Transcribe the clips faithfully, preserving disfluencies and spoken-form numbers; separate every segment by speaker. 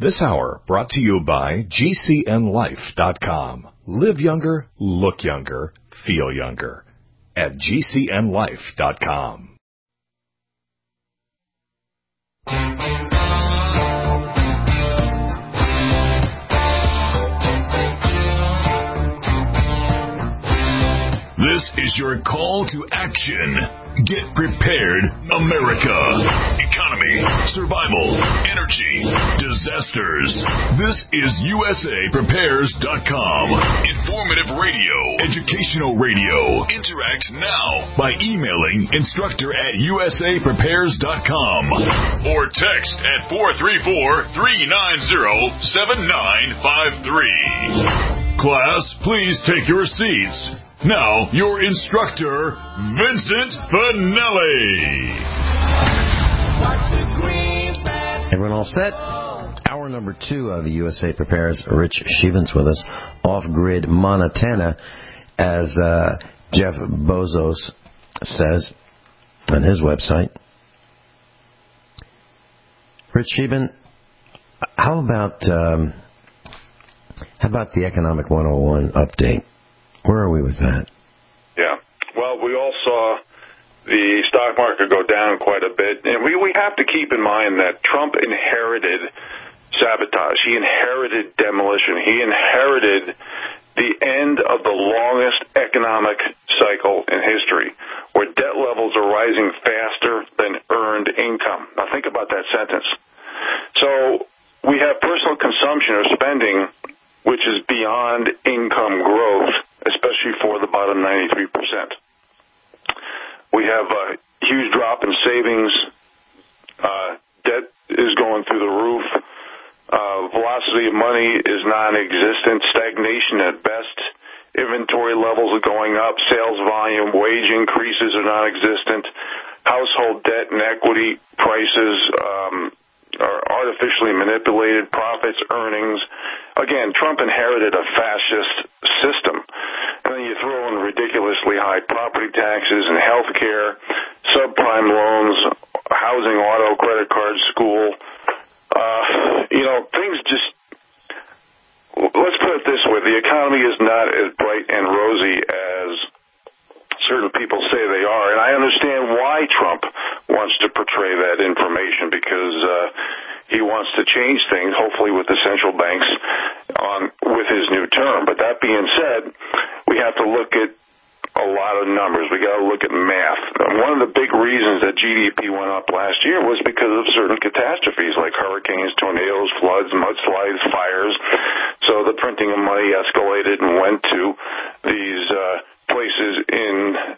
Speaker 1: This hour brought to you by G C N Life dot com. Live younger, look younger, feel younger at G C N Life dot com.
Speaker 2: This is your call to action. Get prepared, America. Economy, survival, energy, disasters. This is U S A Prepares dot com. Informative radio, educational radio. Interact now by emailing instructor at U S A Prepares dot com or text at four three four, three nine zero, seven nine five three. Class, please take your seats. Now, your instructor, Vincent Finelli.
Speaker 3: Everyone all set? Hour number two of the U S A Prepares. Rich Shevins with us. Off-grid Montana, as uh, Jeff Bezos says on his website. Rich Sheven, how about, um, how about the Economic one oh one update? Where are we with that?
Speaker 4: Yeah. Well, we all saw the stock market go down quite a bit. And we, we have to keep in mind that Trump inherited sabotage. He inherited demolition. He inherited the end of the longest economic cycle in history, where debt levels are rising faster than earned income. Now, think about that sentence. So we have personal consumption or spending, which is beyond income growth, especially for the bottom ninety-three percent. We have a huge drop in savings. Uh, debt is going through the roof. Uh, velocity of money is non-existent. Stagnation at best. Inventory levels are going up. Sales volume, wage increases are non-existent. Household debt and equity prices um, are artificially manipulated. Profits, earnings. Again, Trump inherited a fascist system. And then you throw in ridiculously high property taxes and health care, subprime loans, housing, auto, credit cards, school. Uh, you know, things just, let's put it this way, the economy is not as bright and rosy as certain people say they are. And I understand why Trump wants to portray that information, because uh, he wants to change things, hopefully with the central banks on with his new term. But that being said, we have to look at a lot of numbers. We got to look at math. And one of the big reasons that G D P went up last year was because of certain catastrophes like hurricanes, tornadoes, floods, mudslides, fires. So the printing of money escalated and went to these uh, places in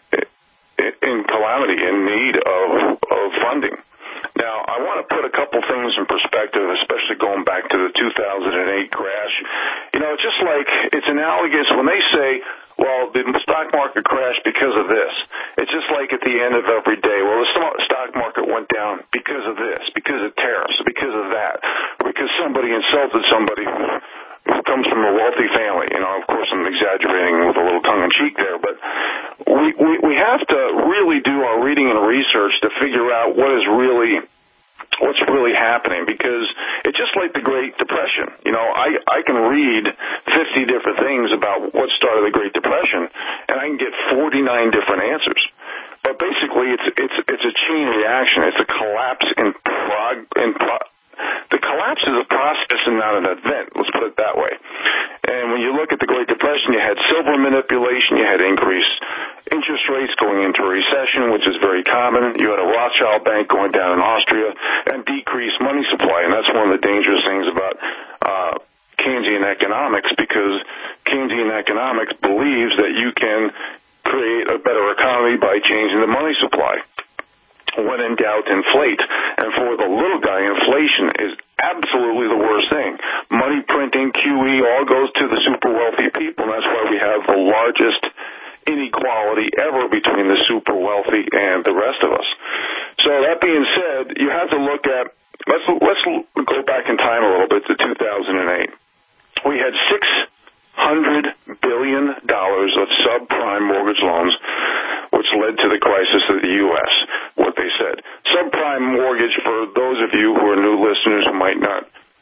Speaker 4: in calamity, in need of, of funding. Now, I want to put a couple things in perspective, especially going back to the two thousand eight crash. You know, it's just like, it's analogous when they say, well, the stock market crashed because of this. It's just like at the end of every day, well, the stock market went down because of this, because of tariffs, because of that, because somebody insulted somebody who comes from a wealthy family. You know, of course, I'm exaggerating with a little tongue-in-cheek there, but we, we, we have to really do our reading and research to figure out what is really what's really happening, because it's just like the Great Depression. You know, I, I can read fifty different things about what started the Great Depression, and I can get forty-nine different answers. But basically, it's it's it's a chain reaction. It's a collapse in prog in pro the collapse is a process and not an event. Let's put it that way. And when you look at the Great Depression, you had silver manipulation, you had increased interest rates going into a recession, which is very common. You had a Rothschild bank going down in Austria, and decreased money supply. And that's one of the dangerous things about uh, Keynesian economics, because Keynesian economics believes that you can create a better economy by changing the money supply. When in doubt, inflate. And for the little guy, inflation is absolutely the worst thing. Money printing, Q E, all goes to the super wealthy people, and that's why we have the largest inequality ever between the super wealthy and the rest of us. So that being said, you have to look at, let's let's go back in time a little bit to two thousand eight. We had six hundred billion dollars of subprime mortgage loans, which led to the crisis of the U S, what they said. Subprime mortgage, for those of you who are new listeners who might not, I, I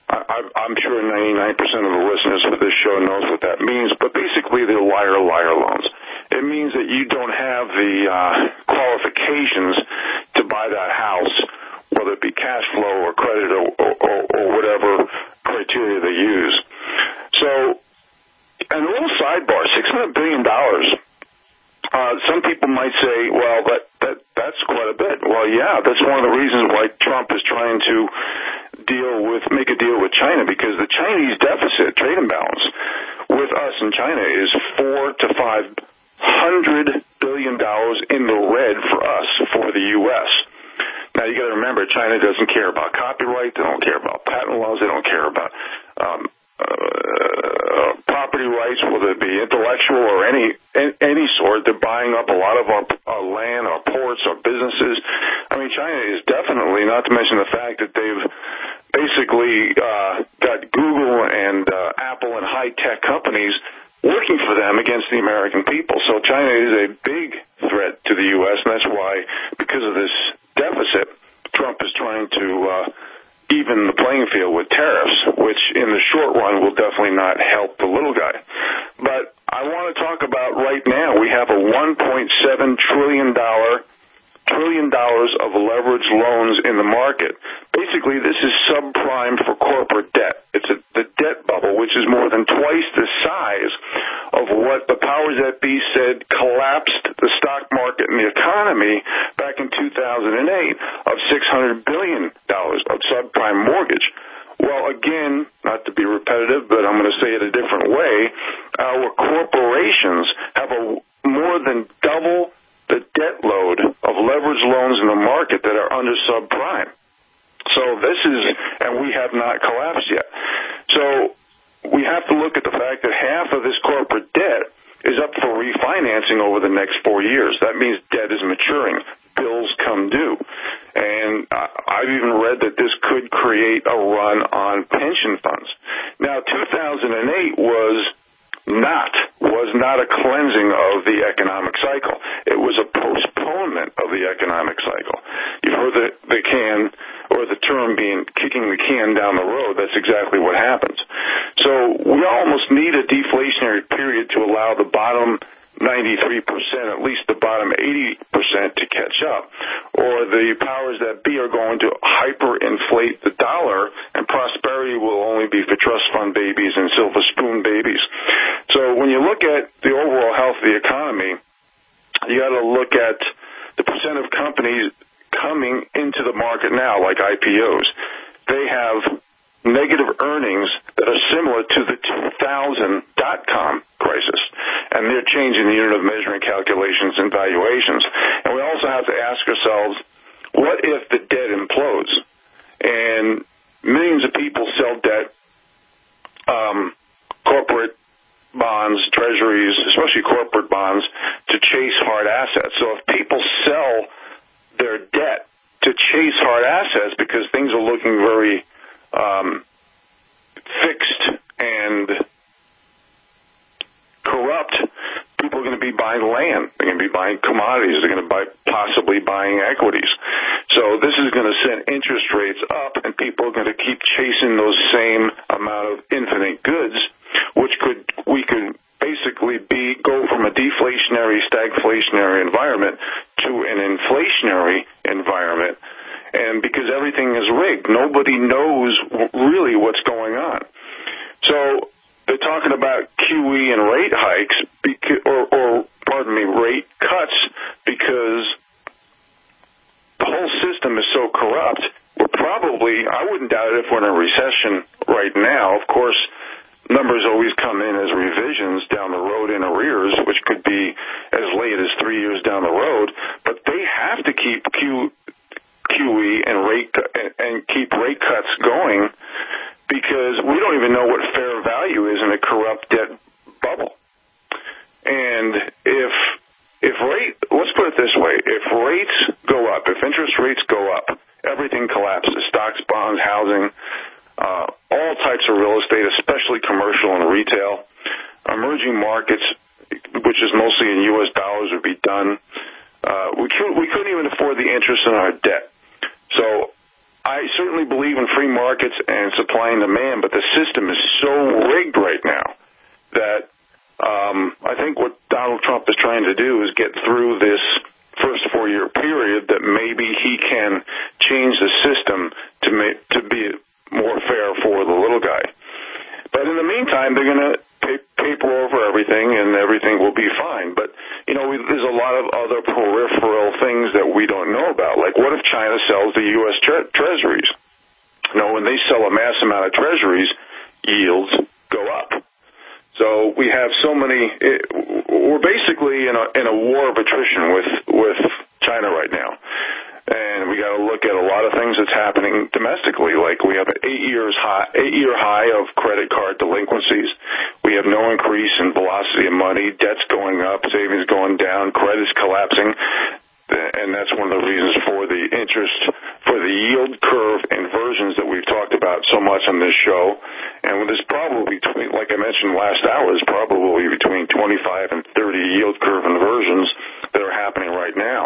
Speaker 4: I'm sure ninety-nine percent of the listeners for this show knows what that means, but basically they're liar, liar loans. It means that you don't have the uh, qualifications to buy that house, whether it be cash flow or credit or, or, or whatever criteria they use. So, and a little sidebar, six hundred billion dollars. Uh, some people might say, well, that, that that's quite a bit. Well, yeah, that's one of the reasons why Trump is trying to deal with, make a deal with China, because the Chinese deficit, trade imbalance, with us and China is four to five hundred billion dollars in the red for us, for the U S. Now, you got to remember, China doesn't care about copyright, they don't care about patent laws, they don't care about um, uh, property rights, whether it be intellectual or any any sort. They're buying up a lot of our, our land, our ports, our businesses. I mean, China is definitely, not to mention the fact that they've basically uh, got Google and uh, Apple and high-tech companies working for them against the American people. So China is a big threat to the U S, and that's why, because of this deficit, Trump is trying to uh, even the playing field with tariffs, which in the short run will definitely not help the little guy. But I want to talk about right now, we have a one point seven trillion dollars trillion dollars of leveraged loans in the market. Basically, this is subprime for corporate debt. It's a, the debt bubble, which is more than twice the size of what the powers that be said collapsed the stock market and the economy back in two thousand eight of six hundred billion dollars of subprime mortgage. Well, again, not to be repetitive, but I'm going to say it a different way, our corporations have a more than double the debt load of leveraged loans in the market that are under subprime. So this is, and we have not collapsed yet. So we have to look at the fact that half of this corporate debt is up for refinancing over the next four years. That means debt is maturing. Bills come due. And I've even read that this could create a run on pension funds. Now, two thousand eight was not, was not a cleansing of the economic cycle. It was a postponement of the economic cycle. You've heard the, the can, or the term being kicking the can down the road. That's exactly what happens. So we almost need a deflationary period to allow the bottom ninety-three percent, at least the bottom eighty percent to catch up, or the powers that be are going to hyperinflate the dollar, and prosperity will only be for trust fund babies and silver spoon babies. So when you look at the overall health of the economy, you got to look at the percent of companies coming into the market now, like I P Os. They have negative earnings that are similar to the two thousand dot-com crisis, and they're changing the unit of measuring calculations and valuations. And we also have to ask ourselves, what if the debt implodes? And millions of people sell debt, um, corporate bonds, treasuries, especially corporate bonds, to chase hard assets. So if people sell their debt to chase hard assets because things are looking very Um, fixed and corrupt, people are going to be buying land. They're going to be buying commodities. They're going to buy, possibly buying equities. So this is going to send interest rates up, and people are going to keep chasing those same amount of infinite goods, which could we could basically be go from a deflationary, stagflationary environment to an inflationary environment. And because everything is rigged, nobody knows really what's going on. So they're talking about Q E and rate hikes, because, or, or, pardon me, rate cuts, because the whole system is so corrupt. We're probably, I wouldn't doubt it if we're in a recession right now. Of course, numbers always come in as revisions down the road in arrears, which could be as late as three years down the road. But they have to keep Q Q E and rate and keep rate cuts going, because we don't even know what fair value is in a corrupt debt bubble. And if if rate, let's put it this way: if rates go up, if interest rates go up, everything collapses. Stocks, bonds, housing, uh, all types of real estate, especially commercial and retail. Emerging markets, which is mostly in U S dollars, would be done. Uh, we couldn't we couldn't even afford the interest in our debt. So I certainly believe in free markets and supply and demand, but the system is so rigged right now that um, I think what Donald Trump is trying to do is get through this first four-year period that maybe he can change the system to make, to be more fair for the little guy. But in the meantime, they're going to paper over everything, and everything will be fine. But, you know, we, there's a lot of other peripheral things that we don't know about. Like, what if China sells the U S tre- treasuries? You know, when they sell a mass amount of treasuries, yields go up. So we have so many. It, we're basically in a in a war of attrition with with China right now, and we got to look at a lot of things that's happening domestically. Like we have an eight years high eight year high of credit card delinquencies. We have no increase in velocity of money. Debt's going up, savings going down, credit's collapsing. And that's one of the reasons for the interest, for the yield curve inversions that we've talked about so much on this show. And there's probably between, like I mentioned last hour, there's probably between twenty-five and thirty yield curve inversions that are happening right now.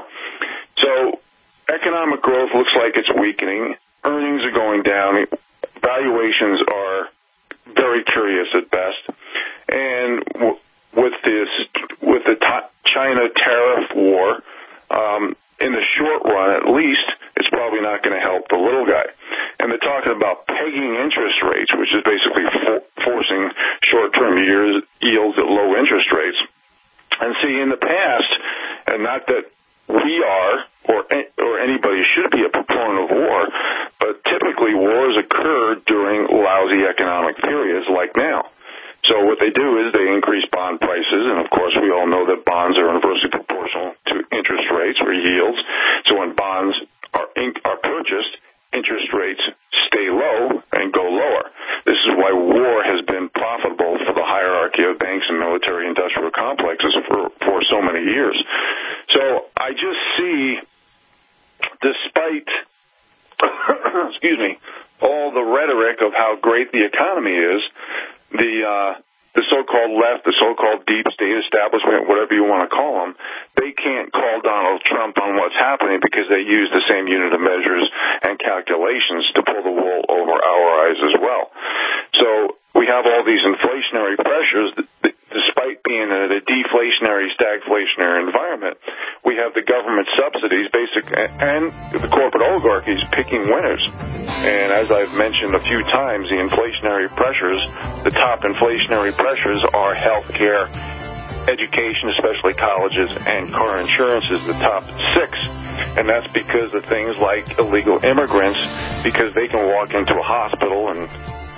Speaker 4: So economic growth looks like it's weakening. Earnings are going down. Valuations are very curious at best. And w- with this, with the t- China tariff war, Um, in the short run, at least, it's probably not going to help the little guy. And they're talking about pegging interest rates, which is basically for- forcing short-term years, yields at low interest rates. And see, in the past, and not that we are or or anybody should be a proponent of war, but typically wars occur during lousy economic periods like now. So what they do is they increase bond prices, and of course we all know that bonds are inversely proportional to interest rates or yields. So when bonds are in, are purchased, interest rates stay low and go lower. This is why war has been profitable for the hierarchy of banks and military-industrial complexes for, for so many years. So I just see, despite, excuse me, all the rhetoric of how great the economy is, the uh, the so-called left, the so-called deep state establishment, whatever you want to call them, they can't call Donald Trump on what's happening because they use the same unit of measures and calculations to pull the wool over our eyes as well. So we have all these inflationary pressures. Despite being in a deflationary, stagflationary environment, we have the government subsidies, basic, and the corporate oligarchies picking winners. And as I've mentioned a few times, the inflationary pressures, the top inflationary pressures are healthcare, education, especially colleges, and car insurance is the top six. And that's because of things like illegal immigrants, because they can walk into a hospital and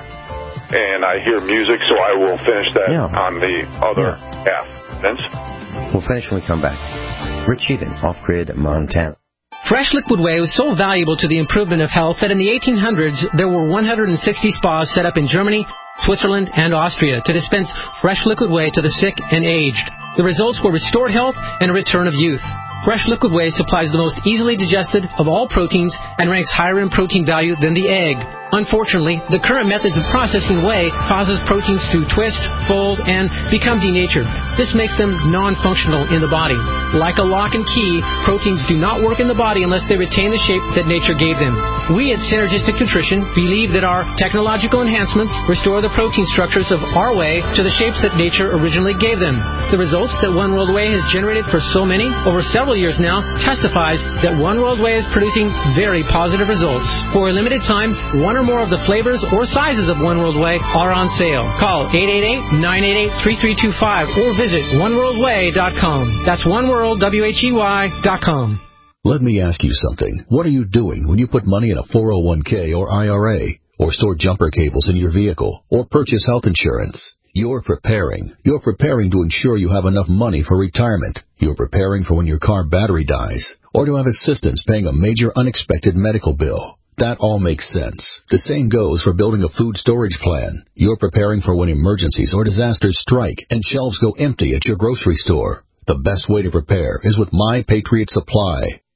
Speaker 4: and I hear music, so I will finish that
Speaker 3: yeah.
Speaker 4: on the other
Speaker 3: yeah.
Speaker 4: half. Vince?
Speaker 3: We'll finish when we come back. Rich Sheevan, Off-Grid, Montana.
Speaker 5: Fresh Liquid Whey was so valuable to the improvement of health that in the eighteen hundreds, there were one hundred sixty spas set up in Germany, Switzerland, and Austria to dispense fresh liquid whey to the sick and aged. The results were restored health and a return of youth. Fresh Liquid Whey supplies the most easily digested of all proteins and ranks higher in protein value than the egg. Unfortunately, the current methods of processing whey causes proteins to twist, fold, and become denatured. This makes them non-functional in the body. Like a lock and key, proteins do not work in the body unless they retain the shape that nature gave them. We at Synergistic Nutrition believe that our technological enhancements restore the protein structures of our whey to the shapes that nature originally gave them. The results that One World Whey has generated for so many, over several years now, testifies that One World Whey is producing very positive results. For a limited time, one or more of the flavors or sizes of One World Whey are on sale. Call eight eight eight, nine eight eight, three three two five or visit one world way dot com. That's oneworld, W H E Y, dot com.
Speaker 6: Let me ask you something. What are you doing when you put money in a four oh one k or I R A, or store jumper cables in your vehicle, or purchase health insurance? You're preparing. You're preparing to ensure you have enough money for retirement. You're preparing for when your car battery dies, or to have assistance paying a major unexpected medical bill. That all makes sense. The same goes for building a food storage plan. You're preparing for when emergencies or disasters strike and shelves go empty at your grocery store. The best way to prepare is with My Patriot Supply.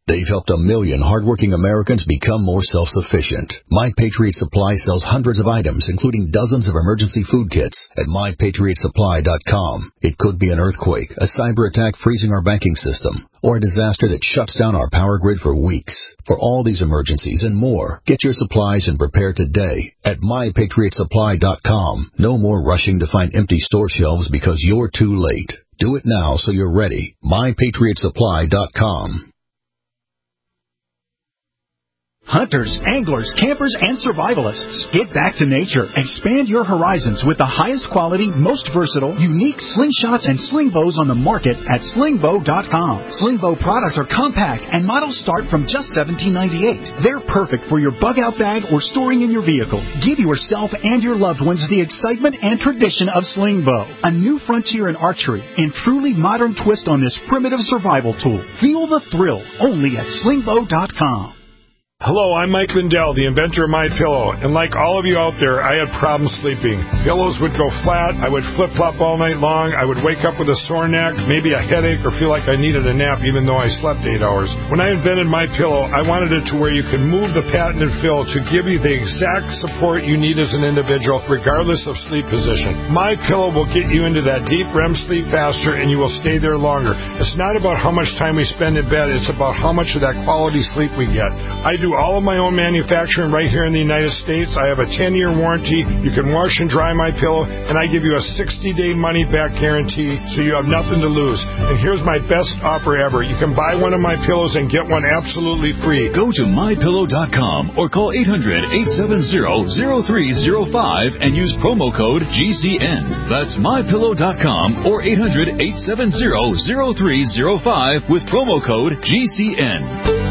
Speaker 6: They've helped a million hardworking Americans become more self-sufficient. My Patriot Supply sells hundreds of items, including dozens of emergency food kits at my patriot supply dot com. It could be an earthquake, a cyber attack freezing our banking system, or a disaster that shuts down our power grid for weeks. For all these emergencies and more, get your supplies and prepare today at my patriot supply dot com. No more rushing to find empty store shelves because you're too late. Do it now so you're ready. my patriot supply dot com.
Speaker 7: Hunters, anglers, campers, and survivalists, get back to nature. Expand your horizons with the highest quality, most versatile, unique slingshots and sling bows on the market at sling bow dot com. Sling bow products are compact and models start from just seventeen ninety-eight. They're perfect for your bug-out bag or storing in your vehicle. Give yourself and your loved ones the excitement and tradition of sling bow, a new frontier in archery and truly modern twist on this primitive survival tool. Feel the thrill only at sling bow dot com.
Speaker 8: Hello, I'm Mike Lindell, the inventor of MyPillow, and like all of you out there, I had problems sleeping. Pillows would go flat, I would flip-flop all night long, I would wake up with a sore neck, maybe a headache, or feel like I needed a nap even though I slept eight hours. When I invented MyPillow, I wanted it to where you could move the patented fill to give you the exact support you need as an individual, regardless of sleep position. MyPillow will get you into that deep R E M sleep faster, and you will stay there longer. It's not about how much time we spend in bed, it's about how much of that quality sleep we get. I do all of my own manufacturing right here in the United States. I have a ten-year warranty. You can wash and dry my pillow, and I give you a sixty-day money-back guarantee, so you have nothing to lose. And here's my best offer ever. You can buy one of my pillows and get one absolutely free.
Speaker 9: Go to my pillow dot com or call eight hundred, eight seven zero, zero three zero five and use promo code G C N. That's my pillow dot com or eight hundred, eight seven zero, zero three zero five with promo code G C N.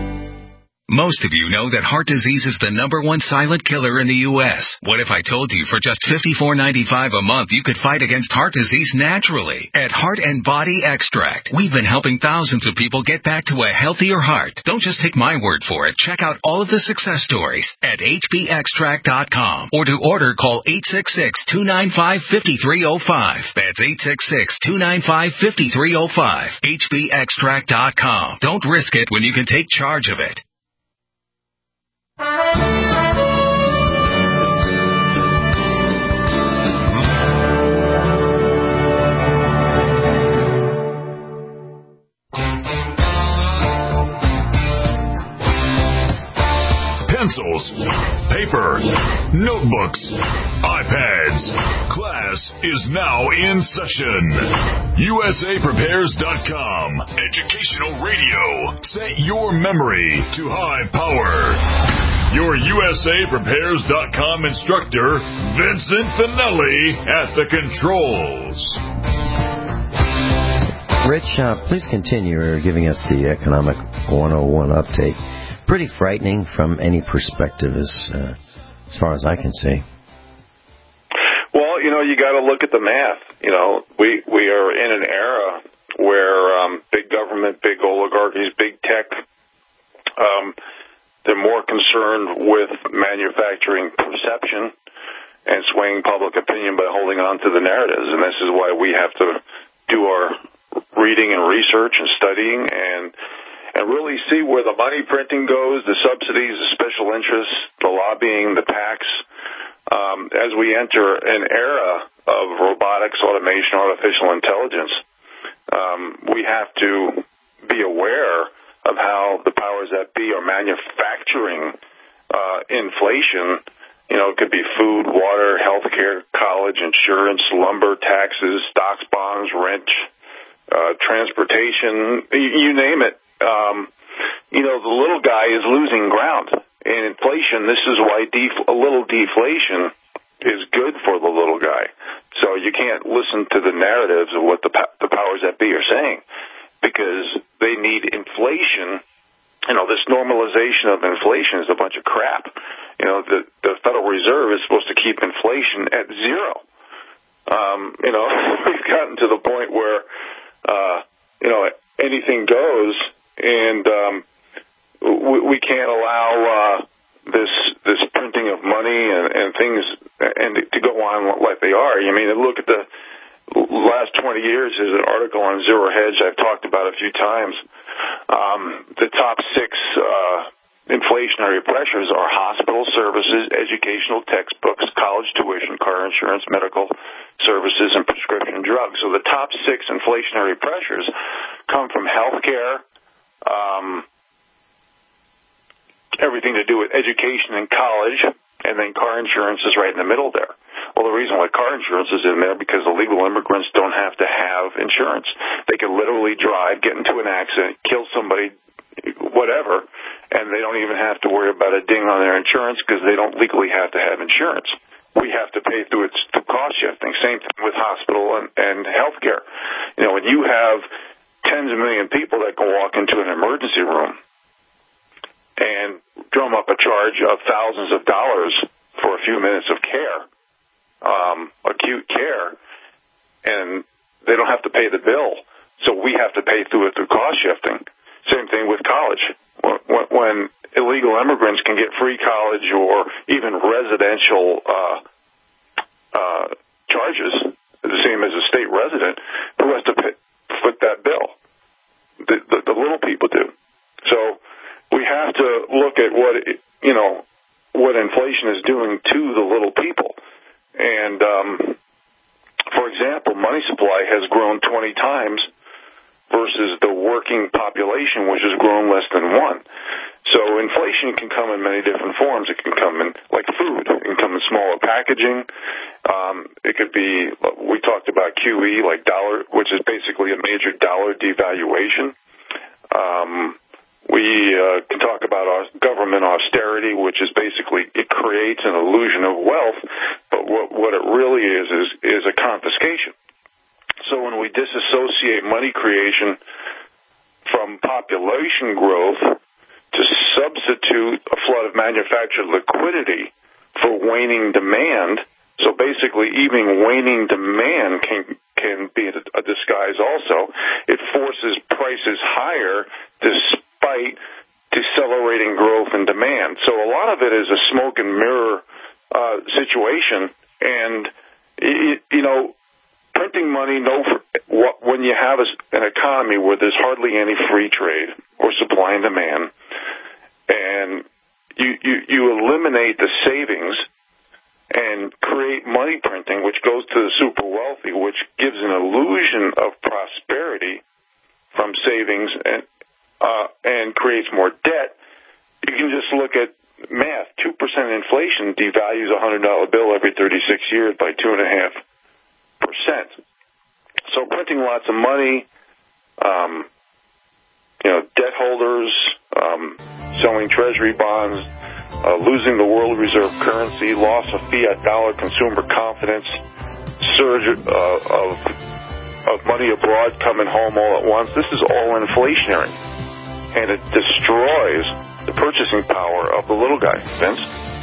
Speaker 10: Most of you know that heart disease is the number one silent killer in the U S What if I told you for just fifty-four ninety-five a month you could fight against heart disease naturally? At Heart and Body Extract, we've been helping thousands of people get back to a healthier heart. Don't just take my word for it. Check out all of the success stories at H B extract dot com or to order call eight six six, two nine five, five three zero five. That's eight six six, two nine five, five three zero five. H B extract dot com. Don't risk it when you can take charge of it.
Speaker 2: Pencils, paper, notebooks, iPads. Class is now in session. U S A Prepares dot com. Educational radio. Set your memory to high power. Your U S A Prepares dot com instructor, Vincent Finelli, at the controls.
Speaker 3: Rich, uh, please continue giving us the Economic one oh one update. Pretty frightening from any perspective, as uh, as far as I can see.
Speaker 4: Well, you know, you got to look at the math. You know, we we are in an era where um, big government, big oligarchies, big tech, um, they're more concerned with manufacturing perception and swaying public opinion by holding on to the narratives. And this is why we have to do our reading and research and studying and and really see where the money printing goes, the subsidies, the special interests, the lobbying, the PACs. Um, as we enter an era of robotics, automation, artificial intelligence, um, we have to be aware of how the powers that be are manufacturing uh, inflation. You know, it could be food, water, healthcare, college, insurance, lumber, taxes, stocks, bonds, rent, uh, transportation, you, you name it. Um, you know, the little guy is losing ground. In inflation, this is why def- a little deflation is good for the little guy. So you can't listen to the narratives of what the, po- the powers that be are saying, because they need inflation. You know, this normalization of inflation is a bunch of crap. You know, the, the Federal Reserve is supposed to keep inflation at zero. Um, you know, we've gotten to the point where, uh, you know, anything goes. And um, we, we can't allow uh, this this printing of money and, and things and to go on like they are. I mean, look at the last twenty years. There's an article on Zero Hedge I've talked about a few times Um, the top six uh, inflationary pressures are hospital services, educational textbooks, college tuition, car insurance, medical services, and prescription drugs. So the top six inflationary pressures come from healthcare, um, everything to do with education and college, and then car insurance is right in the middle there. Well, the reason why car insurance is in there because illegal immigrants don't have to have insurance. They can literally drive, get into an accident, kill somebody, whatever, and they don't even have to worry about a ding on their insurance because they don't legally have to have insurance. We have to pay through its through cost shifting. Same thing with hospital and, and health care. You know, when you have tens of million people that can walk into an emergency room and drum up a charge of thousands of dollars for a few minutes of care, um, acute care, and they don't have to pay the bill, so we have to pay through it through cost shifting. Same thing with college. When, when illegal immigrants can get free college or even residential uh, uh, charges, the same as a state resident, who has to pay, foot that bill? The, the, the little people do. So we have to look at what, you know, what inflation is doing to the little people. And, um, for example, money supply has grown twenty times versus the working population, which has grown less than one. So inflation can come in many different forms. It can come in like food. It can come in smaller packaging. Um, it could be, we talked about Q E, like dollar, which is basically a major dollar devaluation. Um, we uh, can talk about our government austerity, which is basically, it creates an illusion of wealth, but what, what it really is, is is a confiscation. So when we disassociate money creation from population growth to substitute a flood of manufactured liquidity for waning demand, so basically even waning demand can can be a disguise also. It forces prices higher despite decelerating growth and demand. So a lot of it is a smoke and mirror uh, situation, and it, you know, printing money, no, when you have an economy where there's hardly any free trade or supply and demand, and you, you, you eliminate the savings and create money printing, which goes to the super wealthy, which gives an illusion of prosperity from savings and uh, and creates more debt. You can just look at math. two percent inflation devalues a one hundred dollar bill every thirty-six years by two point five percent. So printing lots of money, um, you know, debt holders, um, selling treasury bonds, uh, losing the world reserve currency, loss of fiat dollar, consumer confidence, surge uh, of of money abroad coming home all at once. This is all inflationary, and it destroys the purchasing power of the little guy. Vince?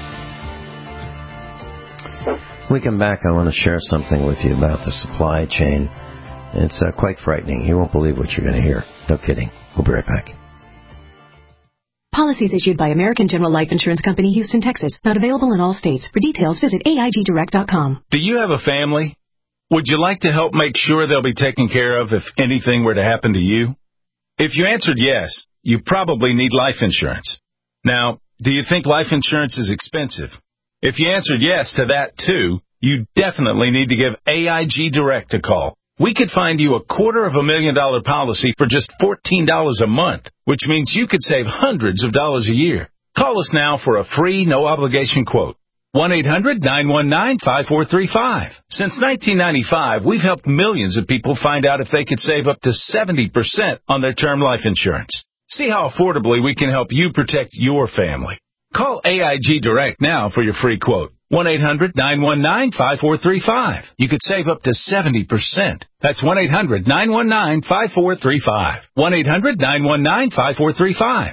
Speaker 3: When we come back, I want to share something with you about the supply chain. It's uh, quite frightening. You won't believe what you're going to hear. No kidding. We'll be right back.
Speaker 11: Policies issued by American General Life Insurance Company, Houston, Texas. Not available in all states. For details, visit A I G direct dot com.
Speaker 12: Do you have a family? Would you like to help make sure they'll be taken care of if anything were to happen to you? If you answered yes, you probably need life insurance. Now, do you think life insurance is expensive? If you answered yes to that too, you definitely need to give A I G Direct a call. We could find you a quarter of a million dollar policy for just fourteen dollars a month, which means you could save hundreds of dollars a year. Call us now for a free, no-obligation quote. one eight hundred nine one nine five four three five. Since nineteen ninety-five, we've helped millions of people find out if they could save up to seventy percent on their term life insurance. See how affordably we can help you protect your family. Call A I G Direct now for your free quote. one eight hundred nine one nine five four three five. You could save up to seventy percent. That's one eight hundred nine one nine five four three five. one eight hundred nine one nine five four three five.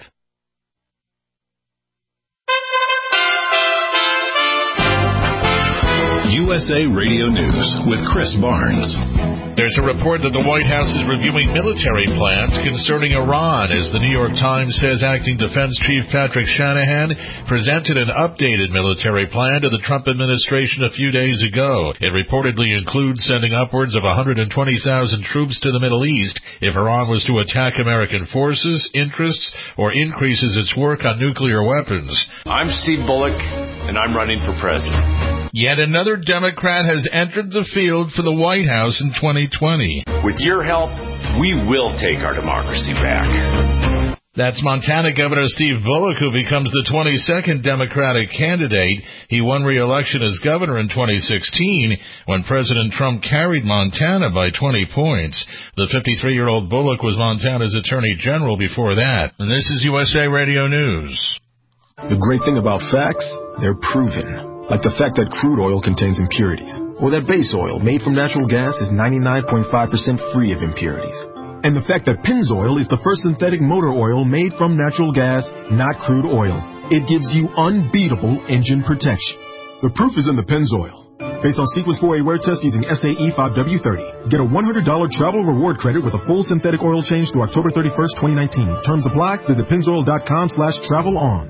Speaker 9: U S A Radio News with Chris Barnes.
Speaker 13: There's a report that the White House is reviewing military plans concerning Iran, as the New York Times says Acting Defense Chief Patrick Shanahan presented an updated military plan to the Trump administration a few days ago. It reportedly includes sending upwards of one hundred twenty thousand troops to the Middle East if Iran was to attack American forces, interests, or increases its work on nuclear weapons.
Speaker 14: I'm Steve Bullock, and I'm running for president.
Speaker 13: Yet another Democrat has entered the field for the White House in twenty twenty.
Speaker 14: With your help, we will take our democracy back.
Speaker 13: That's Montana Governor Steve Bullock, who becomes the twenty-second Democratic candidate. He won re-election as governor in twenty sixteen when President Trump carried Montana by twenty points. The fifty-three-year-old Bullock was Montana's attorney general before that. And this is U S A Radio News.
Speaker 15: The great thing about facts, they're proven. Like the fact that crude oil contains impurities, or that base oil made from natural gas is ninety-nine point five percent free of impurities. And the fact that Pennzoil is the first synthetic motor oil made from natural gas, not crude oil. It gives you unbeatable engine protection. The proof is in the Pennzoil. Based on Sequence four A wear test using S A E five W thirty. Get a one hundred dollars travel reward credit with a full synthetic oil change through October thirty-first, twenty nineteen. Terms apply. Visit Pennzoil.com slash travel on.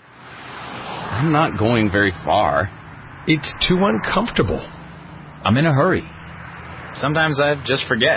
Speaker 16: I'm not going very far.
Speaker 17: It's too uncomfortable.
Speaker 16: I'm in a hurry. Sometimes I just forget.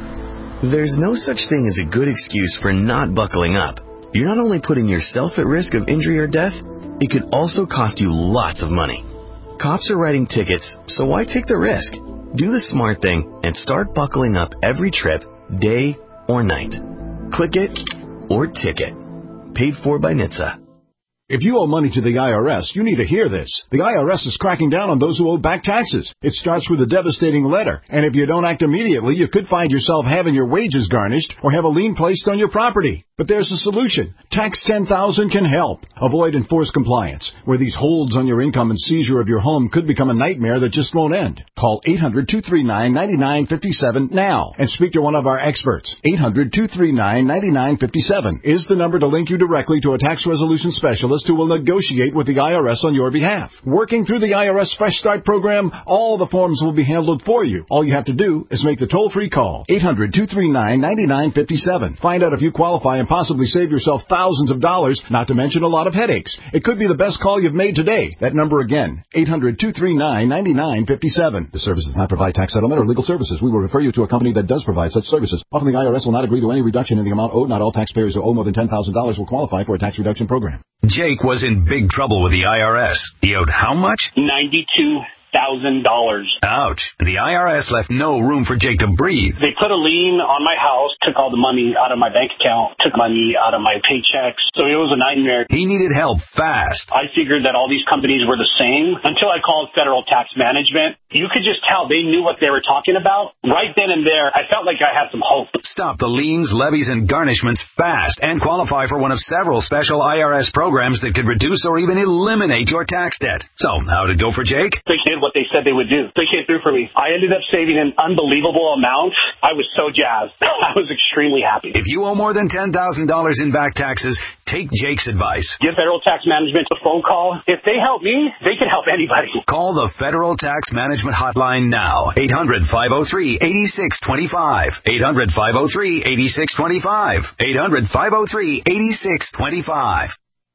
Speaker 18: There's no such thing as a good excuse for not buckling up. You're not only putting yourself at risk of injury or death, it could also cost you lots of money. Cops are writing tickets, so why take the risk? Do the smart thing and start buckling up every trip, day or night. Click it or ticket. Paid for by N H T S A.
Speaker 19: If you owe money to the I R S, you need to hear this. The I R S is cracking down on those who owe back taxes. It starts with a devastating letter, and if you don't act immediately, you could find yourself having your wages garnished or have a lien placed on your property. But there's a solution. Tax ten thousand can help. Avoid enforced compliance, where these holds on your income and seizure of your home could become a nightmare that just won't end. Call eight hundred, two three nine, nine nine five seven now and speak to one of our experts. eight hundred, two three nine, nine nine five seven is the number to link you directly to a tax resolution specialist who will negotiate with the I R S on your behalf. Working through the I R S Fresh Start program, all the forms will be handled for you. All you have to do is make the toll-free call. eight hundred, two three nine, nine nine five seven. Find out if you qualify and possibly save yourself thousands of dollars, not to mention a lot of headaches. It could be the best call you've made today. That number again, eight hundred, two three nine, nine nine five seven. The service does not provide tax settlement or legal services. We will refer you to a company that does provide such services. Often the I R S will not agree to any reduction in the amount owed. Not all taxpayers who owe more than ten thousand dollars will qualify for a tax reduction program.
Speaker 10: Jake was in big trouble with the I R S. He owed how much?
Speaker 20: ninety-two thousand dollars.
Speaker 10: Ouch. The I R S left no room for Jake to breathe.
Speaker 20: They put a lien on my house, took all the money out of my bank account, took money out of my paychecks. So it was a nightmare.
Speaker 10: He needed help fast.
Speaker 20: I figured that all these companies were the same until I called Federal Tax Management. You could just tell they knew what they were talking about. Right then and there, I felt like I had some hope.
Speaker 10: Stop the liens, levies, and garnishments fast and qualify for one of several special I R S programs that could reduce or even eliminate your tax debt. So, how'd it go for Jake?
Speaker 20: They did what they said they would do. They came through for me. I ended up saving an unbelievable amount. I was so jazzed. I was extremely happy.
Speaker 10: If you owe more than ten thousand dollars in back taxes, take Jake's advice.
Speaker 20: Give Federal Tax Management a phone call. If they help me, they can help anybody.
Speaker 10: Call the Federal Tax Management Hotline now. eight hundred, five oh three, eight six two five. eight hundred, five oh three, eight six two five. eight hundred, five oh three, eight six two five.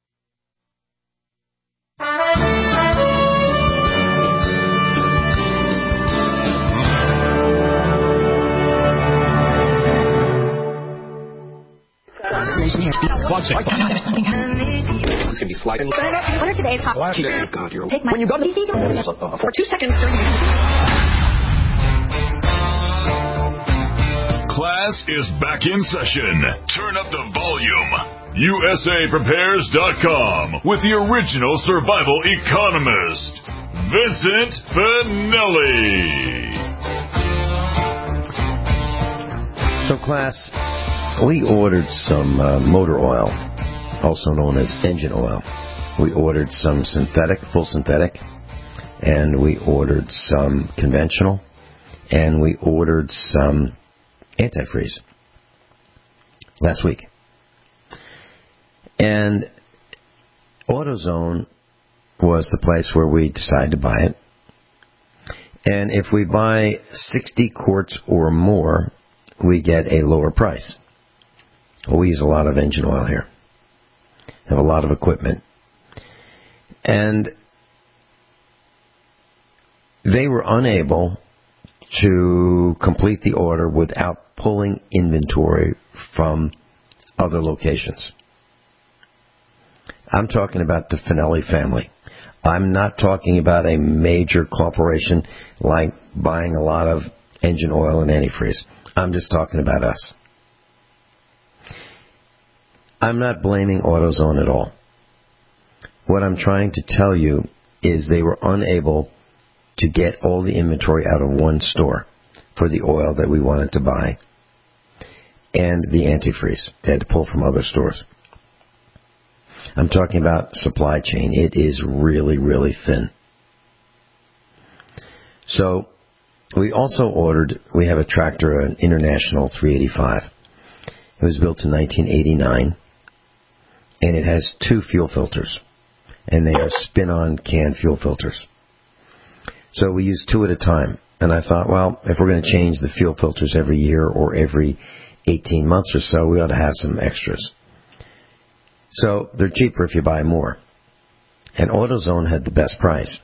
Speaker 21: It's gonna be sliding. What are today's hot? God, you're Take my when you go to the for two seconds.
Speaker 2: Class is back in session. Turn up the volume. U S A Prepares dot com with the original survival economist, Vincent Finelli.
Speaker 3: So, class, we ordered some uh, motor oil, also known as engine oil. We ordered some synthetic, full synthetic, and we ordered some conventional, and we ordered some antifreeze last week. And AutoZone was the place where we decided to buy it. And if we buy sixty quarts or more, we get a lower price. Well, we use a lot of engine oil here. Have a lot of equipment. And they were unable to complete the order without pulling inventory from other locations. I'm talking about the Finelli family. I'm not talking about a major corporation like buying a lot of engine oil and antifreeze. I'm just talking about us. I'm not blaming AutoZone at all. What I'm trying to tell you is they were unable to get all the inventory out of one store for the oil that we wanted to buy and the antifreeze. They had to pull from other stores. I'm talking about supply chain. It is really, really thin. So we also ordered, we have a tractor, an International three eighty-five. It was built in nineteen eighty-nine, and it has two fuel filters, and they are spin-on can fuel filters. So we use two at a time, and I thought, well, if we're going to change the fuel filters every year or every eighteen months or so, we ought to have some extras. So they're cheaper if you buy more. And AutoZone had the best price.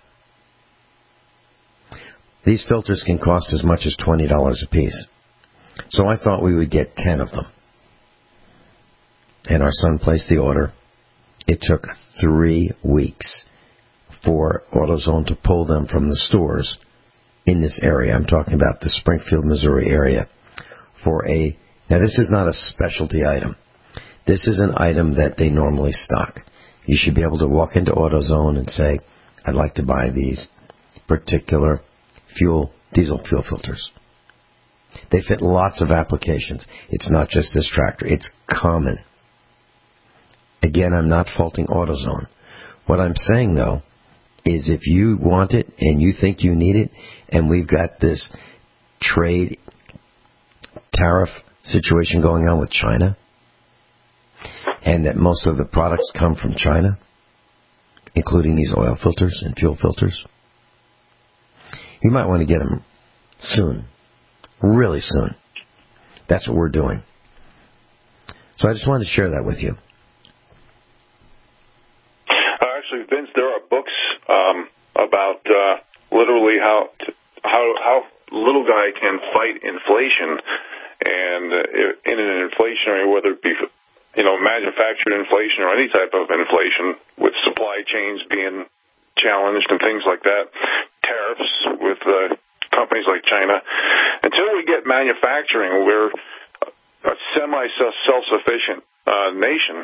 Speaker 3: These filters can cost as much as twenty dollars a piece. So I thought we would get ten of them. And our son placed the order. It took three weeks for AutoZone to pull them from the stores in this area. I'm talking about the Springfield, Missouri area. For a now, this is not a specialty item. This is an item that they normally stock. You should be able to walk into AutoZone and say, I'd like to buy these particular fuel, diesel fuel filters. They fit lots of applications. It's not just this tractor. It's common. Again, I'm not faulting AutoZone. What I'm saying, though, is if you want it and you think you need it, and we've got this trade tariff situation going on with China, and that most of the products come from China, including these oil filters and fuel filters, you might want to get them soon, really soon. That's what we're doing. So I just wanted to share that with you.
Speaker 4: Uh, actually, Vince, there are books um, about uh, literally how to, how how little guy can fight inflation, and uh, in an inflationary, whether it be you know, manufactured inflation or any type of inflation, with supply chains being challenged and things like that, tariffs with uh, companies like China. Until we get manufacturing, we're a semi-self-sufficient uh, nation.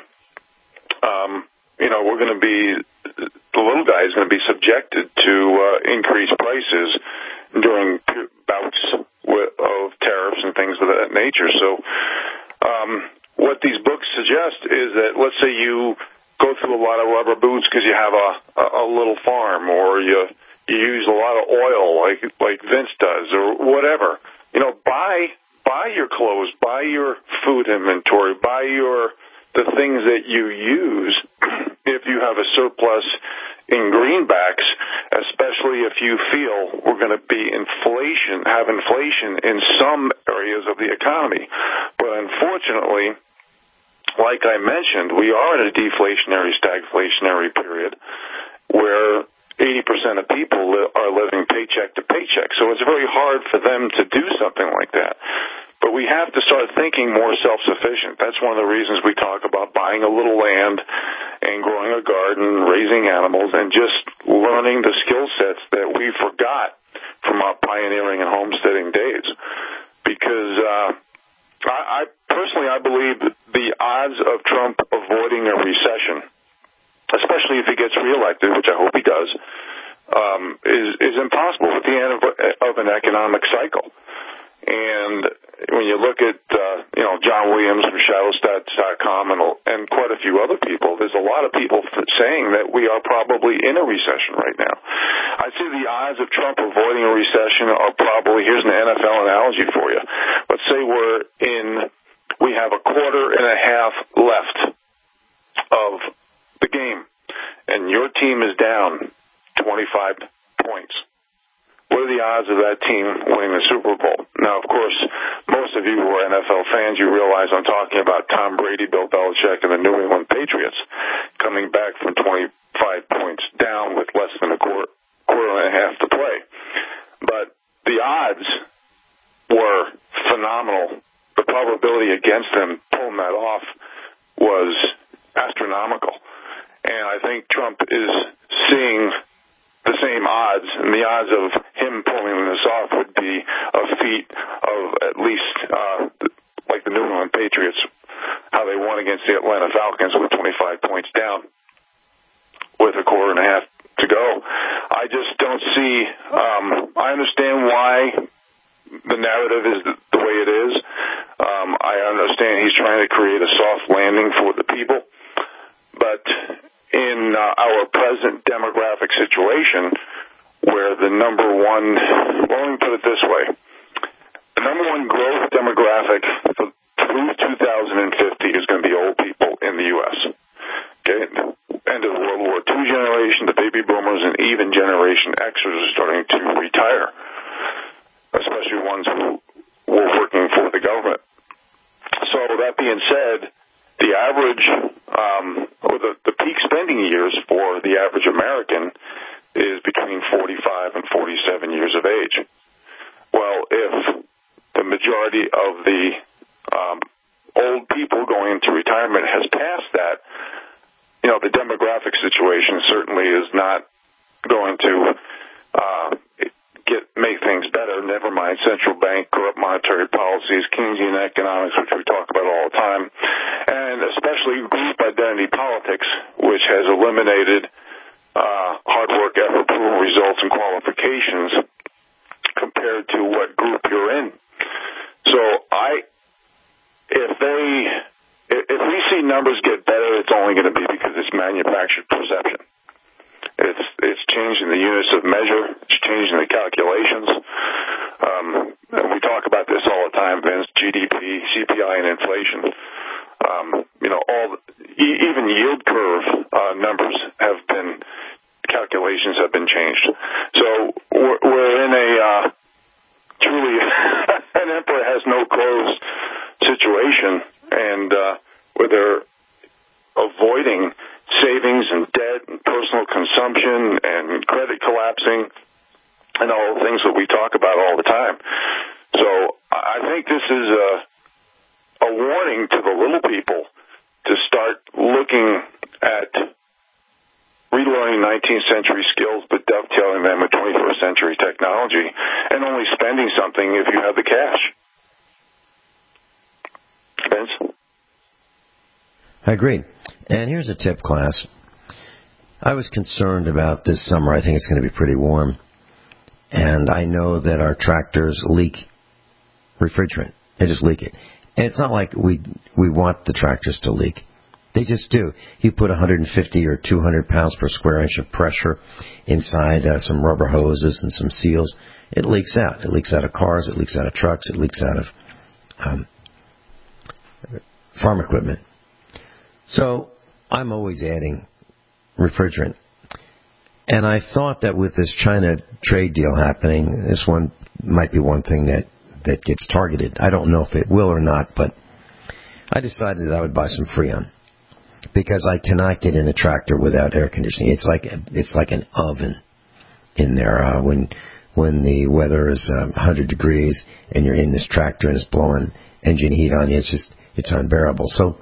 Speaker 4: Um, you know, we're going to be, the little guy is going to be subjected to uh, increased prices during bouts with, of tariffs and things of that nature. So, um, what these books suggest is that, let's say you go through a lot of rubber boots because you have a, a, a little farm, or you you use a lot of oil like like Vince does, or whatever. You know, buy buy your clothes, buy your food inventory, buy your the things that you use if you have a surplus in greenbacks, especially if you feel we're going to be inflation, have inflation in some areas of the economy. But unfortunately, like I mentioned, we are in a deflationary, stagflationary period where eighty percent of people li- are living paycheck to paycheck. So it's very hard for them to do something like that. But we have to start thinking more self-sufficient. That's one of the reasons we talk about buying a little land and growing a garden, raising animals, and just learning the skill sets that we forgot from our pioneering and homesteading days. Because uh, I, I personally, I believe that the odds of Trump avoiding a recession, especially if he gets reelected, which I hope he does, um, is, is impossible at the end of, of an economic cycle. And when you look at, uh, you know, John Williams from Shadowstats dot com and, and quite a few other people, there's a lot of people saying that we are probably in a recession right now. I'd say the odds of Trump avoiding a recession are probably, here's an N F L analogy for you. Let's say we're in, we have a quarter and a half left of the game, and your team is down twenty-five points. What are the odds of that team winning the Super Bowl. Now, of course, most of you who are N F L fans, you realize I'm talking about Tom Brady, Bill Belichick, and the New England Patriots coming back from twenty-five points down with less than a quarter, quarter and a half to play. But the odds were phenomenal. The probability against them pulling that off was astronomical. And I think Trump is seeing the same odds, and the odds of him pulling this off would be a feat of at least uh, like the New England Patriots, how they won against the Atlanta Falcons with twenty-five points down with a quarter and a half to go. I just don't see, um, I understand why the narrative is the way it is. Um, I understand he's trying to create a soft landing for the people, but in uh, our present demographic situation, where the number one, well, let me put it this way, the number one growth demographic for, through two thousand fifty is going to be old people in the U S Okay, end of the World War Two generation, the baby boomers, and even Generation Xers are starting to retire, especially ones who were working for the government. So that being said, the average, um, or the, the peak spending years for the average American is between forty-five and forty-seven years of age. Well, if the majority of the um, old people going into retirement has passed that, you know, the demographic situation certainly is not going to uh, get make things better, never mind central bank, corrupt monetary policies, Keynesian economics, which we talk about all the time, and especially group identity politics, which has eliminated uh, hard work, effort, proven results, and qualifications compared to what group you're in. So I, if they, if we see numbers get better, it's only going to be because it's manufactured perception. It's it's changing the units of measure. It's changing the calculations. Um, and we talk about this all the time, Vince. G D P, C P I, and inflation. Um, you know, all the, even yield curve uh, numbers have been calculations have been changed. So we're, we're in a uh, truly an emperor has no clothes situation, and uh, where they're avoiding savings and debt and personal consumption and credit collapsing and all the things that we talk about all the time. So I think this is a, a warning to the little people to start looking at relearning nineteenth century skills but dovetailing them with twenty-first century technology and only spending something if you have the cash. Vince?
Speaker 3: I agree. And here's a tip, class. I was concerned about this summer. I think it's going to be pretty warm. And I know that our tractors leak refrigerant. They just leak it. And it's not like we we want the tractors to leak. They just do. You put one hundred fifty or two hundred pounds per square inch of pressure inside uh, some rubber hoses and some seals. It leaks out. It leaks out of cars. It leaks out of trucks. It leaks out of um, farm equipment. So I'm always adding refrigerant. And I thought that with this China trade deal happening, this one might be one thing that, that gets targeted. I don't know if it will or not, but I decided that I would buy some Freon because I cannot get in a tractor without air conditioning. It's like it's like an oven in there uh, when when the weather is um, one hundred degrees and you're in this tractor and it's blowing engine heat on you. It's just it's unbearable. So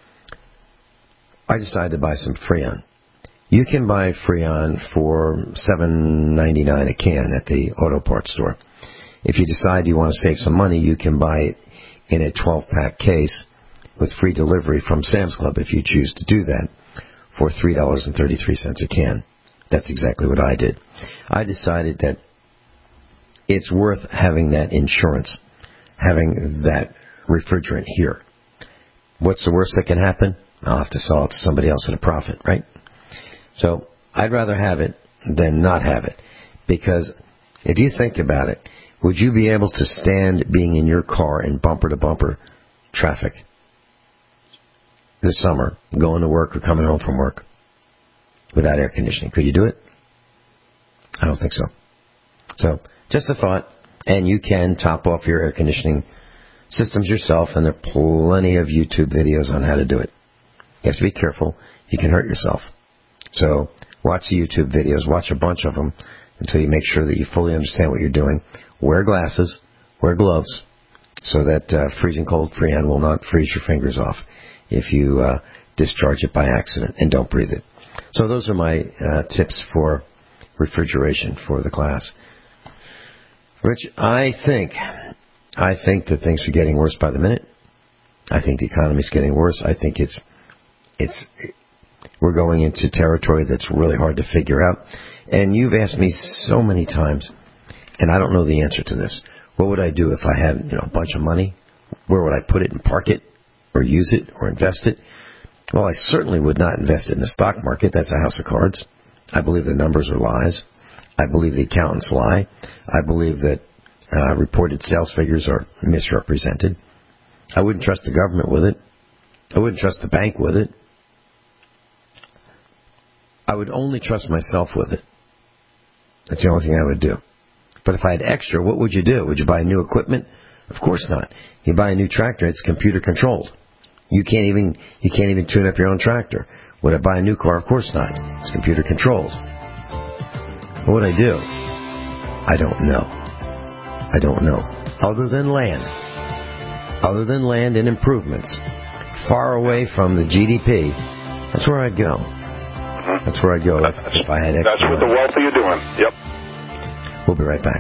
Speaker 3: I decided to buy some Freon. You can buy Freon for seven ninety-nine a can at the auto parts store. If you decide you want to save some money, you can buy it in a twelve-pack case with free delivery from Sam's Club if you choose to do that for three dollars and thirty-three cents a can. That's exactly what I did. I decided that it's worth having that insurance, having that refrigerant here. What's the worst that can happen? I'll have to sell it to somebody else at a profit, right? So I'd rather have it than not have it. Because if you think about it, would you be able to stand being in your car in bumper-to-bumper traffic this summer, going to work or coming home from work without air conditioning? Could you do it? I don't think so. So Just a thought. And you can top off your air conditioning systems yourself, and there are plenty of YouTube videos on how to do it. You have to be careful. You can hurt yourself. So watch the YouTube videos. Watch a bunch of them until you make sure that you fully understand what you're doing. Wear glasses. Wear gloves so that uh, freezing cold Freon will not freeze your fingers off if you uh, discharge it by accident, and don't breathe it. So those are my uh, tips for refrigeration for the class. Rich, I think, I think that things are getting worse by the minute. I think the economy's getting worse. I think it's, it's, we're going into territory that's really hard to figure out. And you've asked me so many times, and I don't know the answer to this. What would I do if I had, you know, a bunch of money? Where would I put it and park it, or use it, or invest it? Well, I certainly would not invest it in the stock market. That's a house of cards. I believe the numbers are lies. I believe the accountants lie. I believe that uh, reported sales figures are misrepresented. I wouldn't trust the government with it. I wouldn't trust the bank with it. I would only trust myself with it. That's the only thing I would do. But if I had extra, what would you do? Would you buy new equipment? Of course not. You buy a new tractor, it's computer controlled. You can't even you can't even tune up your own tractor. Would I buy a new car? Of course not. It's computer controlled. What would I do? I don't know. I don't know. Other than land. Other than land and improvements. Far away from the G D P. That's where I'd go. That's where I'd go if, if I had extra.
Speaker 4: That's what the wealthy are doing. Yep.
Speaker 3: We'll be right back.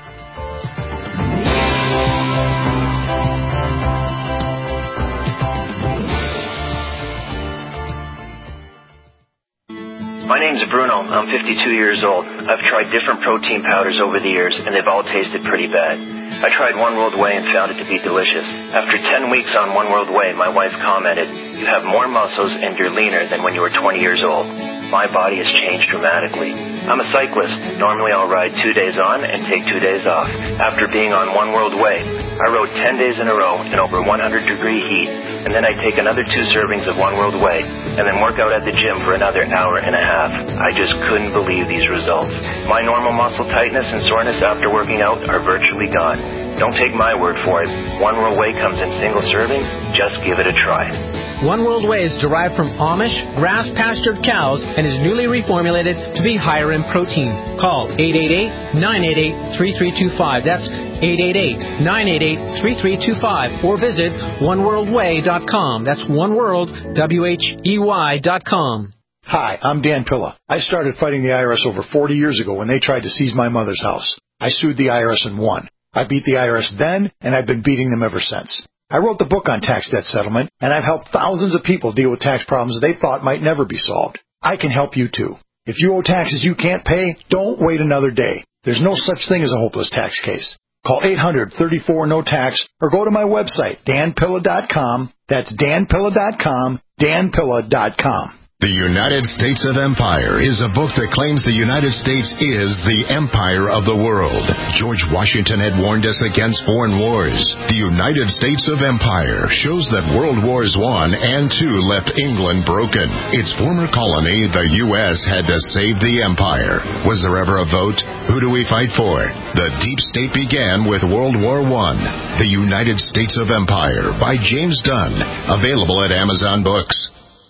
Speaker 1: My name's Bruno. I'm fifty-two years old. I've tried different protein powders over the years, and they've all tasted pretty bad. I tried One World Whey and found it to be delicious. After ten weeks on One World Whey, my wife commented, "You have more muscles and you're leaner than when you were twenty years old." My body has changed dramatically. I'm a cyclist. Normally I'll ride two days on and take two days off. After being on One World Whey, I rode ten days in a row in over one hundred degree heat, and then I take another two servings of One World Whey, and then work out at the gym for another hour and a half. I just couldn't believe these results. My normal muscle tightness and soreness after working out are virtually gone. Don't take my word for it. One World Whey comes in single servings. Just give it a try.
Speaker 5: One World Whey is derived from Amish, grass-pastured cows and is newly reformulated to be higher in protein. Call eight eight eight, nine eight eight, three three two five. That's eight eight eight, nine eight eight, three three two five. Or visit one world way dot com. That's one world, W H E Y dot com.
Speaker 22: Hi, I'm Dan Pilla. I started fighting the I R S over forty years ago when they tried to seize my mother's house. I sued the I R S and won. I beat the I R S then, and I've been beating them ever since. I wrote the book on tax debt settlement, and I've helped thousands of people deal with tax problems they thought might never be solved. I can help you too. If you owe taxes you can't pay, don't wait another day. There's no such thing as a hopeless tax case. Call eight hundred, thirty-four, no tax or go to my website, dan pilla dot com. That's dan pilla dot com, dan pilla dot com.
Speaker 23: The United States of Empire is a book that claims the United States is the empire of the world. George Washington had warned us against foreign wars. The United States of Empire shows that World Wars One and Two left England broken. Its former colony, the U S, had to save the empire. Was there ever a vote? Who do we fight for? The deep state began with World War One. The United States of Empire by James Dunn. Available at Amazon Books.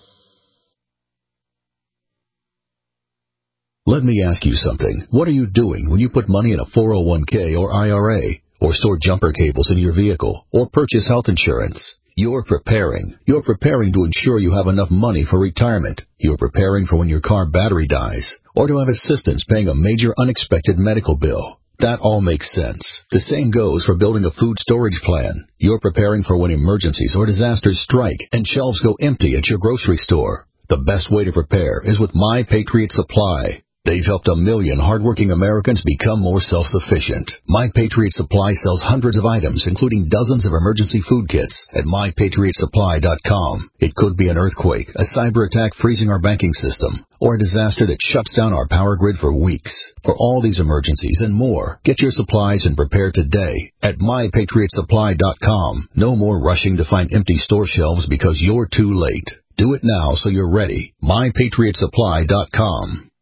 Speaker 6: Let me ask you something. What are you doing when you put money in a four oh one k or I R A, or store jumper cables in your vehicle, or purchase health insurance? You're preparing. You're preparing to ensure you have enough money for retirement. You're preparing for when your car battery dies, or to have assistance paying a major unexpected medical bill. That all makes sense. The same goes for building a food storage plan. You're preparing for when emergencies or disasters strike and shelves go empty at your grocery store. The best way to prepare is with My Patriot Supply. They've helped a million hardworking Americans become more self-sufficient. My Patriot Supply sells hundreds of items, including dozens of emergency food kits, at my patriot supply dot com. It could be an earthquake, a cyber attack freezing our banking system, or a disaster that shuts down our power grid for weeks. For all these emergencies and more, get your supplies and prepare today at my patriot supply dot com. No more rushing to find empty store shelves because you're too late. Do it now so you're ready. my patriot supply dot com.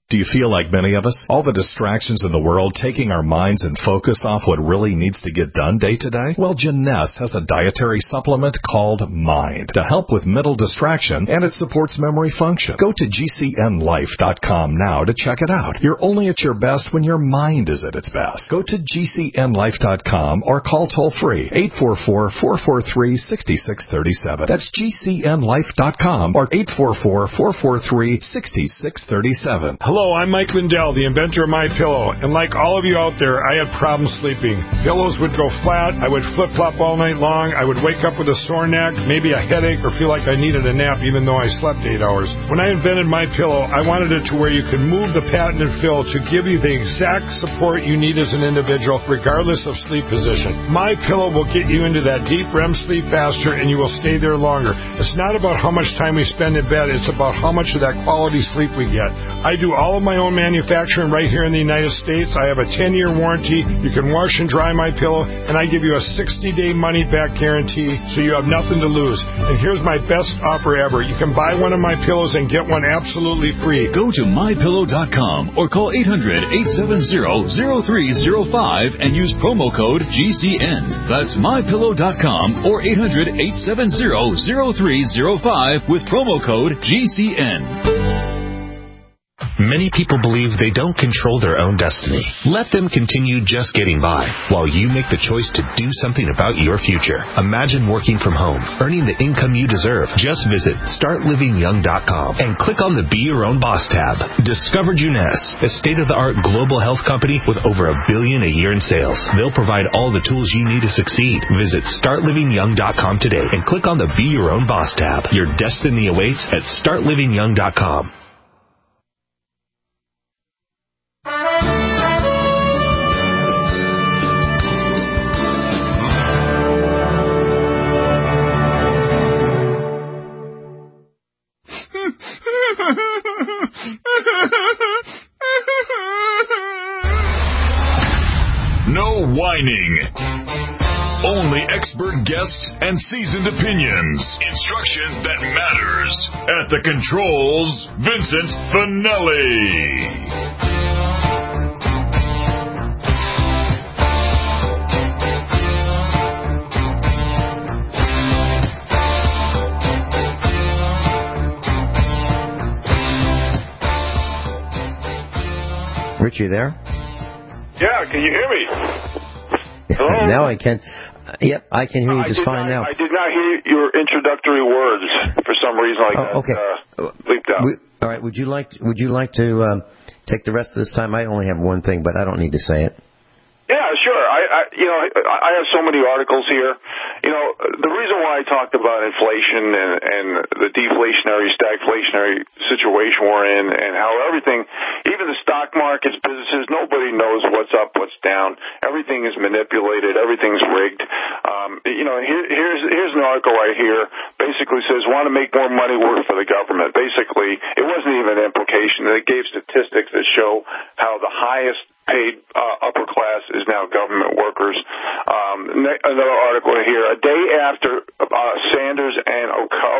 Speaker 7: Do you feel like many of us? All the distractions in the world taking our minds and focus off what really needs to get done day to day? Well, Jeunesse has a dietary supplement called Mind to help with mental distraction, and it supports memory function. Go to G C N life dot com now to check it out. You're only at your best when your mind is at its best. Go to G C N life dot com or call toll-free eight four four, four four three, six six three seven. That's G C N life dot com or eight four four, four four three, six six three seven.
Speaker 17: Hello, I'm Mike Lindell, the inventor of MyPillow, and like all of you out there, I had problems sleeping. Pillows would go flat, I would flip-flop all night long, I would wake up with a sore neck, maybe a headache, or feel like I needed a nap even though I slept eight hours. When I invented MyPillow, I wanted it to where you could move the patented fill to give you the exact support you need as an individual, regardless of sleep position. MyPillow will get you into that deep R E M sleep faster, and you will stay there longer. It's not about how much time we spend in bed, it's about how much of that quality sleep we get. I do all of my own manufacturing right here in the United States. I have a ten-year warranty. You can wash and dry my pillow, and I give you a sixty-day money-back guarantee, so you have nothing to lose. And here's my best offer ever. You can buy one of my pillows and get one absolutely free.
Speaker 9: Go to my pillow dot com or call eight hundred, eight seven zero, zero three zero five and use promo code G C N. That's my pillow dot com or eight hundred, eight seven zero, zero three zero five with promo code G C N.
Speaker 8: Many people believe they don't control their own destiny. Let them continue just getting by while you make the choice to do something about your future. Imagine working from home, earning the income you deserve. Just visit start living young dot com and click on the Be Your Own Boss tab. Discover Jeunesse, a state-of-the-art global health company with over a billion a year in sales. They'll provide all the tools you need to succeed. Visit start living young dot com today and click on the Be Your Own Boss tab. Your destiny awaits at start living young dot com.
Speaker 2: No whining. Only expert guests and seasoned opinions. Instruction that matters. At the controls, Vincent Finelli.
Speaker 3: Rich, you there?
Speaker 4: Yeah, can you hear me? Hello?
Speaker 3: Now I can. Uh, yep, I can hear you just fine
Speaker 4: not,
Speaker 3: now.
Speaker 4: I did not hear your introductory words for some reason like
Speaker 3: oh,
Speaker 4: that.
Speaker 3: Okay.
Speaker 4: Uh, bleeped out.
Speaker 3: We, all right. Would you like Would you like to um, take the rest of this time? I only have one thing, but I don't need to say it.
Speaker 4: Yeah, sure. I, I, you know, I have so many articles here. You know, the reason why I talked about inflation and, and the deflationary, stagflationary situation we're in, and how everything, even the stock markets, businesses, nobody knows what's up, what's down. Everything is manipulated. Everything's rigged. Um, you know, here, here's here's an article right here. Basically says, want to make more money work for the government. Basically, it wasn't even an implication. It gave statistics that show how the highest paid uh, upper class is now government workers. Um, another article here. A day after uh, Sanders and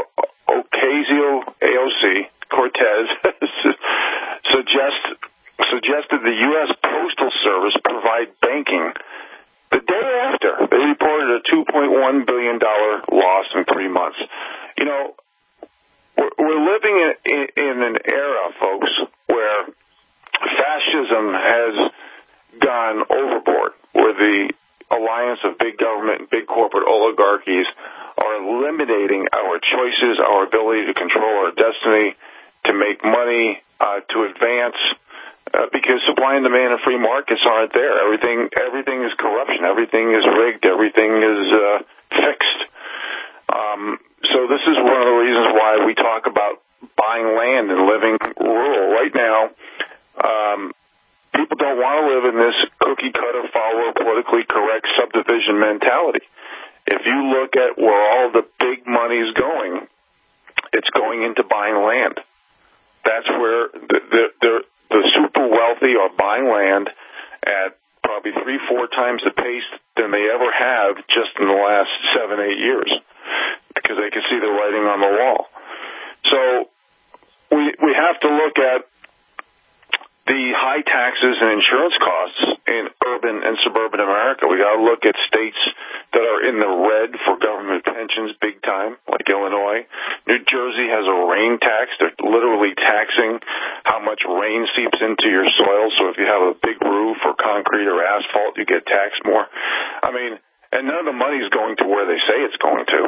Speaker 4: Ocasio-Cortez suggest, suggested the U S Postal Service provide banking, the day after they reported a two point one billion dollars loss in three months. You know, we're, we're living in, in, in an era, folks, where fascism has gone overboard, where the alliance of big government and big corporate oligarchies are eliminating our choices, our ability to control our destiny, to make money, uh, to advance, uh, because supply and demand and free markets aren't there. Everything, everything is corruption. Everything is rigged. Everything is uh, fixed. Um, so this is one of the reasons why we talk about buying land and living rural. Right now, Um, people don't want to live in this cookie-cutter, follower, politically correct subdivision mentality. If you look at where all the big money is going, it's going into buying land. That's where the, the, the, the super wealthy are buying land at probably three, four times the pace than they ever have just in the last seven, eight years, because they can see the writing on the wall. So we we have to look at the high taxes and insurance costs in urban and suburban America. We got to look at states that are in the red for government pensions big time, like Illinois. New Jersey has a rain tax. They're literally taxing how much rain seeps into your soil. So if you have a big roof or concrete or asphalt, you get taxed more. I mean, and none of the money's going to where they say it's going to.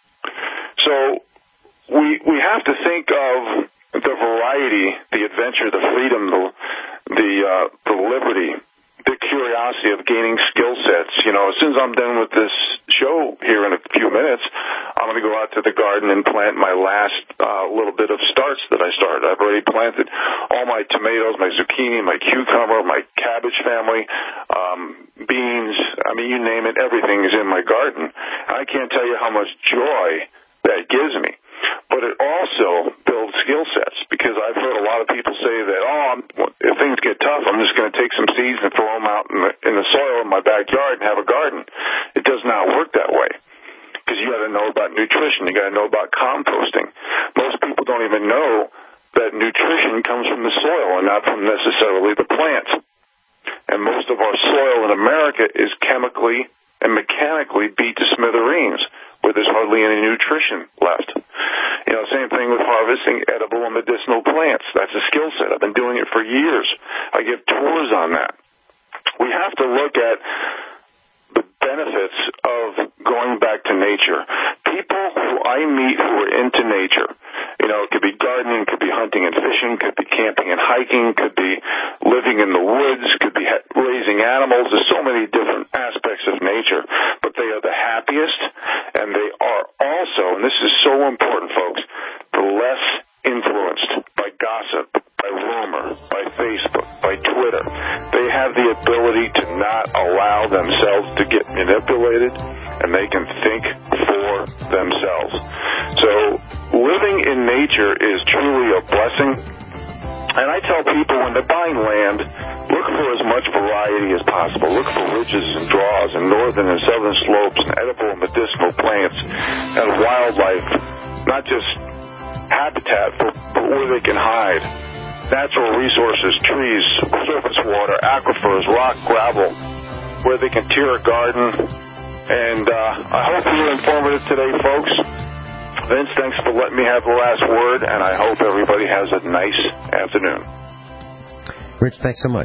Speaker 4: So we we have to think of the variety, the adventure, the freedom, the the, uh, the liberty, the curiosity of gaining skill sets. You know, as soon as I'm done with this show here in a few minutes, I'm going to go out to the garden and plant my last uh, little bit of starts that I started. I've already planted all my tomatoes, my zucchini, my cucumber, my cabbage family, um, beans. I mean, you name it, everything is in my garden. I can't tell you how much joy that gives me. But it also builds skill sets, because I've heard a lot of people say that, oh, I'm, if things get tough, I'm just going to take some seeds and throw them out in the, in the soil in my backyard and have a garden. It does not work that way, because you got to know about nutrition. You got to know about composting. Most people don't even know that nutrition comes from the soil and not from necessarily the plants. And most of our soil in America is chemically and mechanically beat to smithereens, where there's hardly any nutrition left. You know, same thing with harvesting edible and medicinal plants. That's a skill set. I've been doing it for years. I give tours on that. We have to look at the benefits of going back to nature. People who I meet who are into nature, you know, it could be gardening, could be hunting and fishing, could be camping and hiking, could be living in the woods, could be ha- raising animals. There's so many different aspects of nature, but they are the happiest, and they are also, and this is so important, folks, the less influenced by gossip, by rumor, by Facebook, by Twitter. They have the ability to not allow themselves to get manipulated, and they can think for themselves. So living in nature is truly a blessing. And I tell people, when they're buying land, look for as much variety as possible. Look for ridges and draws and northern and southern slopes and edible and medicinal plants and wildlife, not just habitat, but, but where they can hide. Natural resources, trees, surface water, aquifers, rock, gravel, where they can tier a garden. And uh, I hope you were informative today, folks. Vince, thanks for letting me have the last word, and I hope everybody has a nice afternoon.
Speaker 3: Rich, thanks so much.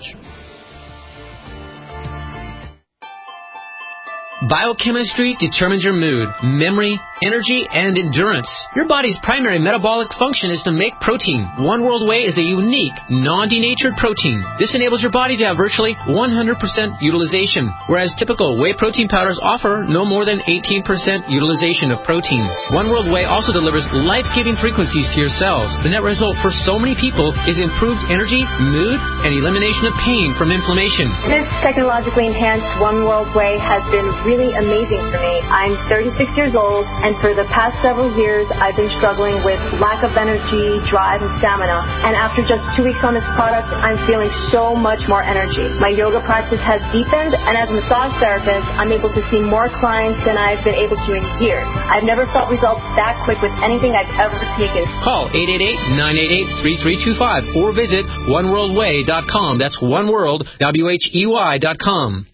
Speaker 5: Biochemistry determines your mood, memory, energy, and endurance. Your body's primary metabolic function is to make protein. One World Whey is a unique, non-denatured protein. This enables your body to have virtually one hundred percent utilization, whereas typical whey protein powders offer no more than eighteen percent utilization of protein. One World Whey also delivers life-giving frequencies to your cells. The net result for so many people is improved energy, mood, and elimination of pain from inflammation.
Speaker 11: This technologically enhanced One World Whey has been really amazing for me. I'm thirty-six years old, and for the past several years, I've been struggling with lack of energy, drive, and stamina. And after just two weeks on this product, I'm feeling so much more energy. My yoga practice has deepened, and as a massage therapist, I'm able to see more clients than I've been able to in years. I've never felt results that quick with anything I've ever taken.
Speaker 5: Call eight eight eight, nine eight eight, three three two five or visit one world way dot com. That's one world, W H E Y dot com.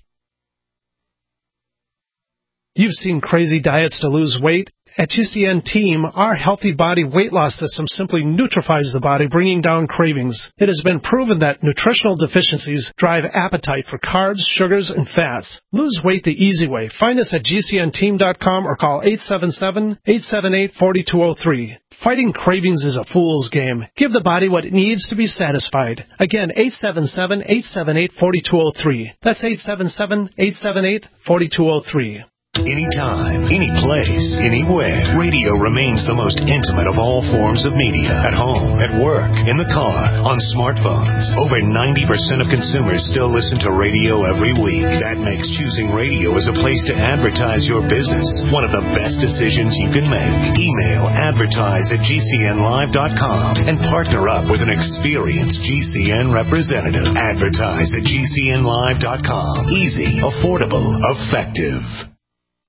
Speaker 12: You've seen crazy diets to lose weight. At G C N Team, our Healthy Body Weight Loss System simply neutralizes the body, bringing down cravings. It has been proven that nutritional deficiencies drive appetite for carbs, sugars, and fats. Lose weight the easy way. Find us at G C N team dot com or call eight seven seven, eight seven eight, four two zero three. Fighting cravings is a fool's game. Give the body what it needs to be satisfied. Again, eight seven seven, eight seven eight, four two zero three. That's eight seven seven, eight seven eight, four two zero three.
Speaker 14: Anytime, any place, anywhere, radio remains the most intimate of all forms of media. At home, at work, in the car, on smartphones. Over ninety percent of consumers still listen to radio every week. That makes choosing radio as a place to advertise your business one of the best decisions you can make. Email advertise at G C N live dot com and partner up with an experienced G C N representative. Advertise at G C N live dot com. Easy, affordable, effective.